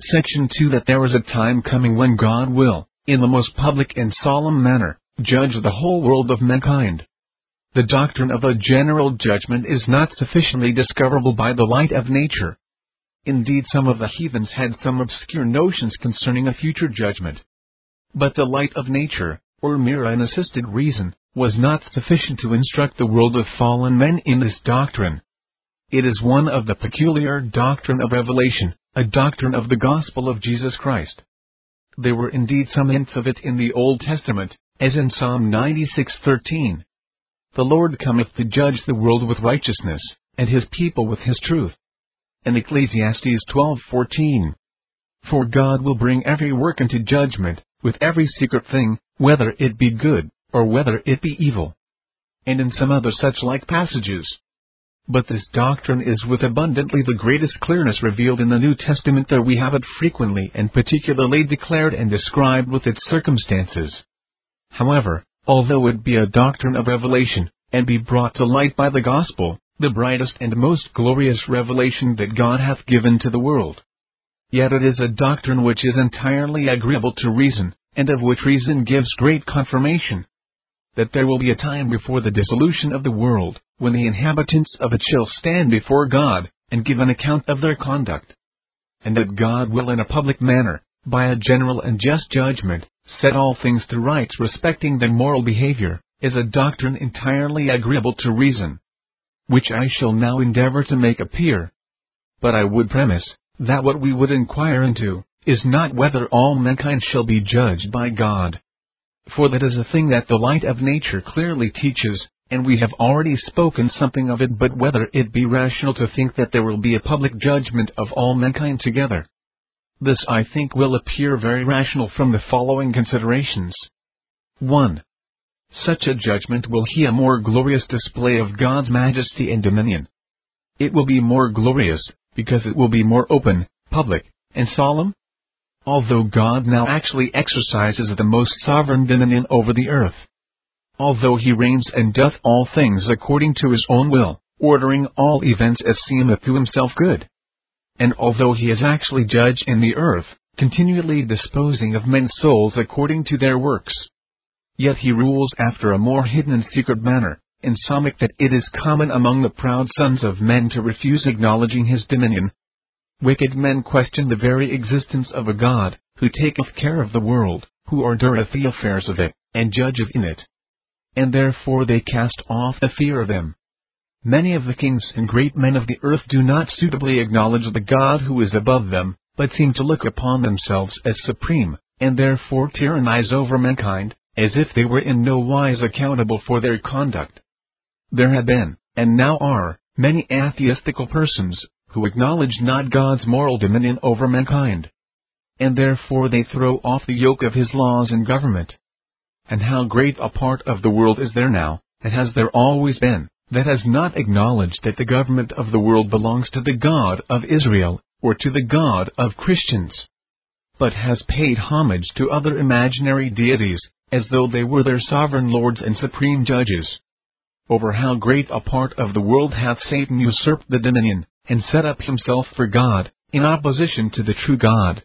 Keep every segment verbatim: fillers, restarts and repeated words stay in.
Section two. That there is a time coming when God will, in the most public and solemn manner, judge the whole world of mankind. The doctrine of a general judgment is not sufficiently discoverable by the light of nature. Indeed, some of the heathens had some obscure notions concerning a future judgment. But the light of nature, or mere unassisted reason, was not sufficient to instruct the world of fallen men in this doctrine. It is one of the peculiar doctrine of revelation, a doctrine of the gospel of Jesus Christ. There were indeed some hints of it in the Old Testament, as in Psalm ninety-six thirteen. The Lord cometh to judge the world with righteousness, and his people with his truth. And Ecclesiastes twelve fourteen. For God will bring every work into judgment, with every secret thing, whether it be good, or whether it be evil. And in some other such like passages. But this doctrine is with abundantly the greatest clearness revealed in the New Testament, that we have it frequently and particularly declared and described with its circumstances. However, although it be a doctrine of revelation, and be brought to light by the gospel, the brightest and most glorious revelation that God hath given to the world, yet it is a doctrine which is entirely agreeable to reason, and of which reason gives great confirmation. That there will be a time before the dissolution of the world, when the inhabitants of it shall stand before God, and give an account of their conduct. And that God will in a public manner, by a general and just judgment, set all things to rights respecting their moral behavior, is a doctrine entirely agreeable to reason, which I shall now endeavor to make appear. But I would premise, that what we would inquire into, is not whether all mankind shall be judged by God. For that is a thing that the light of nature clearly teaches, and we have already spoken something of it, but whether it be rational to think that there will be a public judgment of all mankind together. This I think will appear very rational from the following considerations. one. Such a judgment will be a more glorious display of God's majesty and dominion. It will be more glorious, because it will be more open, public, and solemn. Although God now actually exercises the most sovereign dominion over the earth, although he reigns and doth all things according to his own will, ordering all events as seemeth to himself good, and although he is actually judge in the earth, continually disposing of men's souls according to their works, yet he rules after a more hidden and secret manner, insomuch that it is common among the proud sons of men to refuse acknowledging his dominion. Wicked men question the very existence of a God, who taketh care of the world, who ordereth the affairs of it, and judgeth in it. And therefore they cast off the fear of him. Many of the kings and great men of the earth do not suitably acknowledge the God who is above them, but seem to look upon themselves as supreme, and therefore tyrannize over mankind, as if they were in no wise accountable for their conduct. There have been, and now are, many atheistical persons, who acknowledge not God's moral dominion over mankind. And therefore they throw off the yoke of his laws and government. And how great a part of the world is there now, and has there always been, that has not acknowledged that the government of the world belongs to the God of Israel, or to the God of Christians, but has paid homage to other imaginary deities, as though they were their sovereign lords and supreme judges. Over how great a part of the world hath Satan usurped the dominion, and set up himself for God, in opposition to the true God.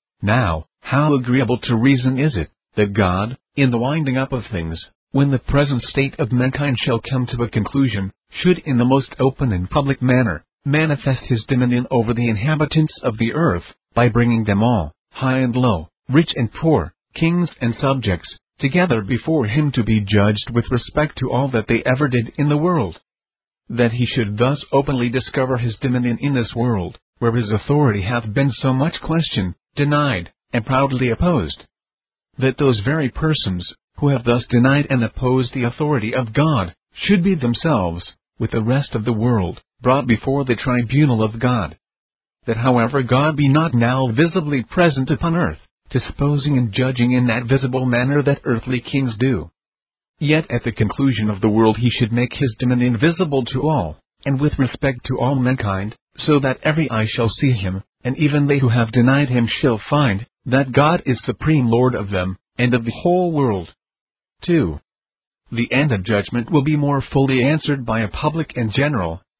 Now, how agreeable to reason is it, that God, in the winding up of things, when the present state of mankind shall come to a conclusion, should in the most open and public manner, manifest his dominion over the inhabitants of the earth, by bringing them all, high and low, rich and poor, kings and subjects, together before him to be judged with respect to all that they ever did in the world. That he should thus openly discover his dominion in this world, where his authority hath been so much questioned, denied, and proudly opposed. That those very persons, who have thus denied and opposed the authority of God, should be themselves, with the rest of the world, brought before the tribunal of God. That however God be not now visibly present upon earth, disposing and judging in that visible manner that earthly kings do, yet at the conclusion of the world he should make his dominion visible to all, and with respect to all mankind, so that every eye shall see him, and even they who have denied him shall find, that God is supreme Lord of them, and of the whole world. two. The end of judgment will be more fully answered by a public and general,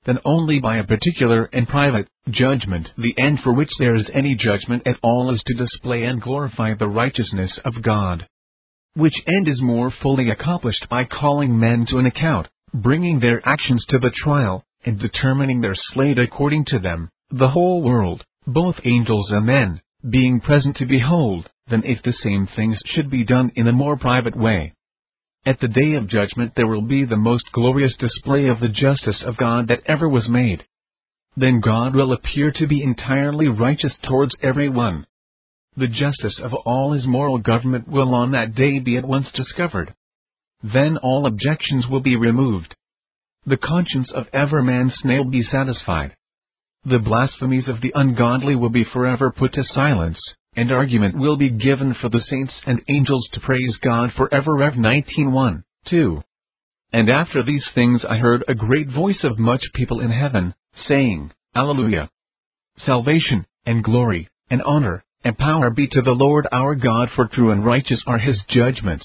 then only by a particular and private judgment. The end for which there is any judgment at all is to display and glorify the righteousness of God, which end is more fully accomplished by calling men to an account, bringing their actions to the trial, and determining their slate according to them, the whole world, both angels and men, being present to behold, than if the same things should be done in a more private way. At the day of judgment there will be the most glorious display of the justice of God that ever was made. Then God will appear to be entirely righteous towards every one. The justice of all his moral government will on that day be at once discovered. Then all objections will be removed. The conscience of every man snail be satisfied. The blasphemies of the ungodly will be forever put to silence, and argument will be given for the saints and angels to praise God forever. Rev nineteen one, two. And after these things I heard a great voice of much people in heaven, saying, Alleluia! Salvation, and glory, and honor, and power be to the Lord our God, for true and righteous are his judgments.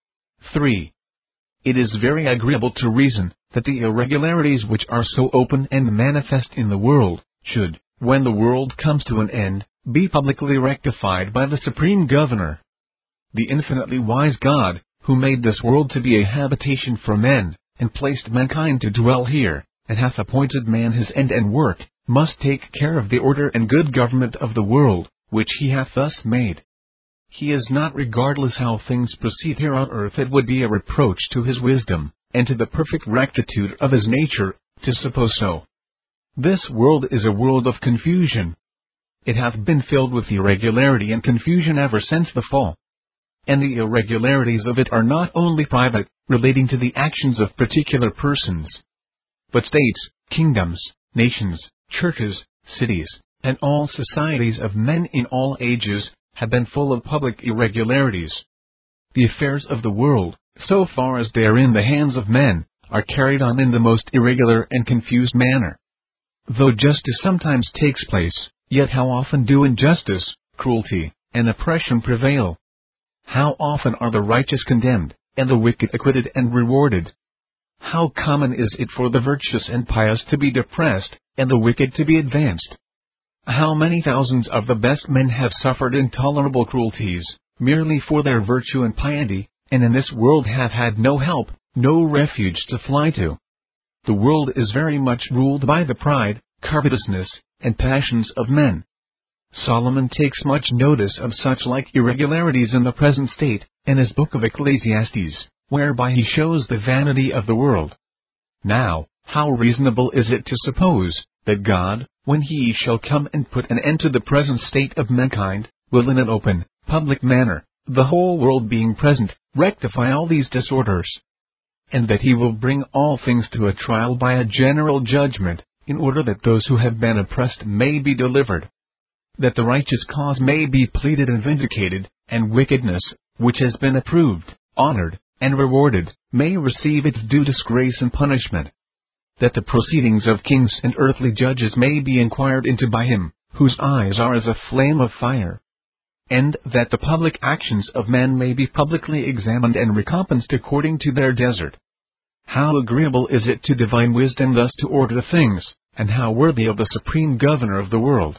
three. It is very agreeable to reason, that the irregularities which are so open and manifest in the world, should, when the world comes to an end, be publicly rectified by the Supreme Governor. The infinitely wise God, who made this world to be a habitation for men, and placed mankind to dwell here, and hath appointed man his end and work, must take care of the order and good government of the world, which he hath thus made. He is not regardless how things proceed here on earth. It would be a reproach to his wisdom, and to the perfect rectitude of his nature, to suppose so. This world is a world of confusion. It hath been filled with irregularity and confusion ever since the fall. And the irregularities of it are not only private, relating to the actions of particular persons, but states, kingdoms, nations, churches, cities, and all societies of men in all ages, have been full of public irregularities. The affairs of the world, so far as they are in the hands of men, are carried on in the most irregular and confused manner. Though justice sometimes takes place, yet how often do injustice, cruelty, and oppression prevail? How often are the righteous condemned, and the wicked acquitted and rewarded? How common is it for the virtuous and pious to be depressed, and the wicked to be advanced? How many thousands of the best men have suffered intolerable cruelties, merely for their virtue and piety, and in this world have had no help, no refuge to fly to? The world is very much ruled by the pride, covetousness, and passions of men. Solomon takes much notice of such like irregularities in the present state, in his book of Ecclesiastes, whereby he shows the vanity of the world. Now, how reasonable is it to suppose, that God, when he shall come and put an end to the present state of mankind, will in an open, public manner, the whole world being present, rectify all these disorders? And that he will bring all things to a trial by a general judgment, in order that those who have been oppressed may be delivered, that the righteous cause may be pleaded and vindicated, and wickedness, which has been approved, honored, and rewarded, may receive its due disgrace and punishment, that the proceedings of kings and earthly judges may be inquired into by him, whose eyes are as a flame of fire, and that the public actions of men may be publicly examined and recompensed according to their desert. How agreeable is it to divine wisdom thus to order things, and how worthy of the Supreme Governor of the world!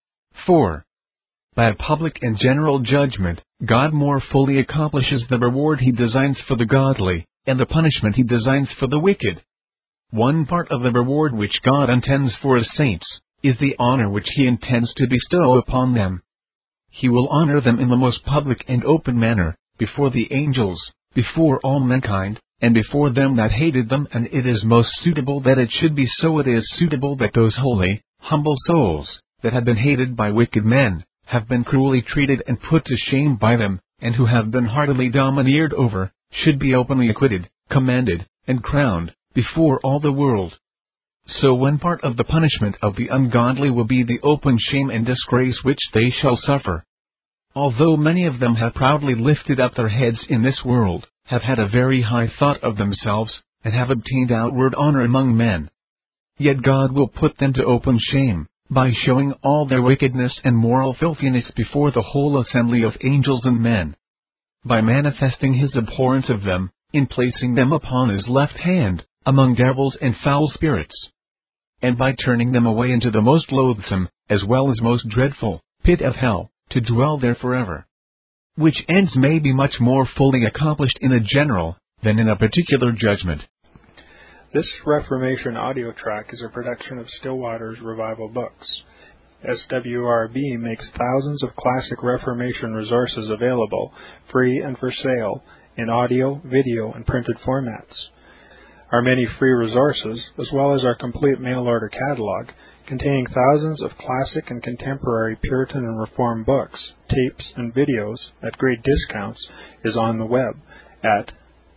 four. By a public and general judgment, God more fully accomplishes the reward he designs for the godly, and the punishment he designs for the wicked. One part of the reward which God intends for his saints, is the honor which he intends to bestow upon them. He will honor them in the most public and open manner, before the angels, before all mankind, and before them that hated them, and it is most suitable that it should be so. It is suitable that those holy, humble souls, that have been hated by wicked men, have been cruelly treated and put to shame by them, and who have been heartily domineered over, should be openly acquitted, commended, and crowned, before all the world. So one part of the punishment of the ungodly will be the open shame and disgrace which they shall suffer. Although many of them have proudly lifted up their heads in this world, have had a very high thought of themselves, and have obtained outward honor among men, yet God will put them to open shame, by showing all their wickedness and moral filthiness before the whole assembly of angels and men, by manifesting his abhorrence of them, in placing them upon his left hand, among devils and foul spirits. and by turning them away into the most loathsome, as well as most dreadful, pit of hell, to dwell there forever. Which ends may be much more fully accomplished in a general, than in a particular judgment. This Reformation audio track is a production of Stillwater's Revival Books. S W R B makes thousands of classic Reformation resources available, free and for sale, in audio, video, and printed formats. Our many free resources, as well as our complete mail-order catalog, containing thousands of classic and contemporary Puritan and Reform books, tapes, and videos at great discounts, is on the web at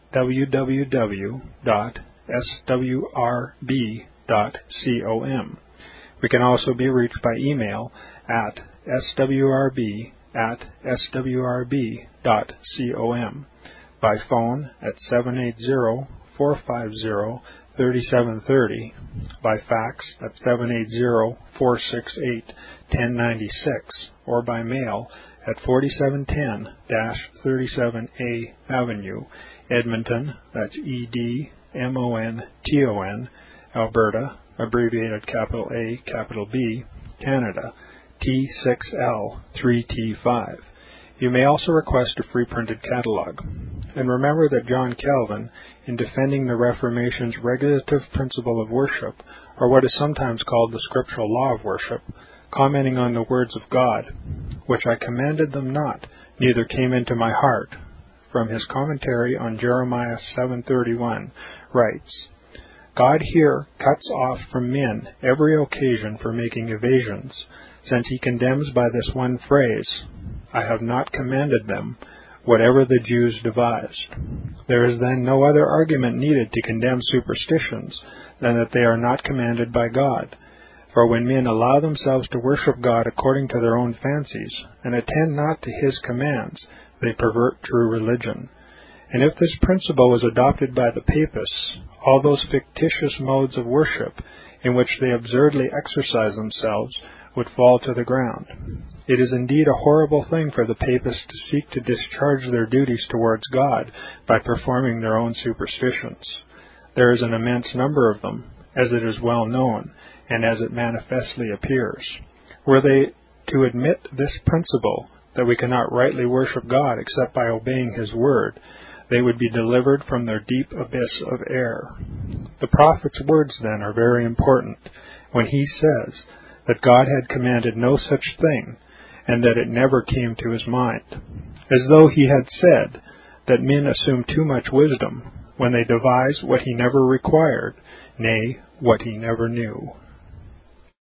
w w w dot s w r b dot com. We can also be reached by email at s w r b at s w r b dot com, by phone at seven eight zero, four five zero, three seven three zero, by fax at seven eight zero, four six eight, one zero nine six, or by mail at forty-seven ten thirty-seven A Avenue, Edmonton, that's E D M O N T O N, Alberta, abbreviated capital A, capital B, Canada, T six L three T five. You may also request a free printed catalog. And remember that John Calvin, in defending the Reformation's regulative principle of worship, or what is sometimes called the scriptural law of worship, commenting on the words of God, which I commanded them not, neither came into my heart, from his commentary on Jeremiah seven thirty-one, writes, God here cuts off from men every occasion for making evasions, since he condemns by this one phrase, I have not commanded them, whatever the Jews devised. There is then no other argument needed to condemn superstitions than that they are not commanded by God. For when men allow themselves to worship God according to their own fancies, and attend not to his commands, they pervert true religion. And if this principle was adopted by the papists, all those fictitious modes of worship in which they absurdly exercise themselves would fall to the ground. It is indeed a horrible thing for the papists to seek to discharge their duties towards God by performing their own superstitions. There is an immense number of them, as it is well known, and as it manifestly appears. Were they to admit this principle, that we cannot rightly worship God except by obeying his word, they would be delivered from their deep abyss of error. The prophet's words, then, are very important, when he says that God had commanded no such thing, and that it never came to his mind, as though he had said that men assume too much wisdom when they devise what he never required, nay, what he never knew.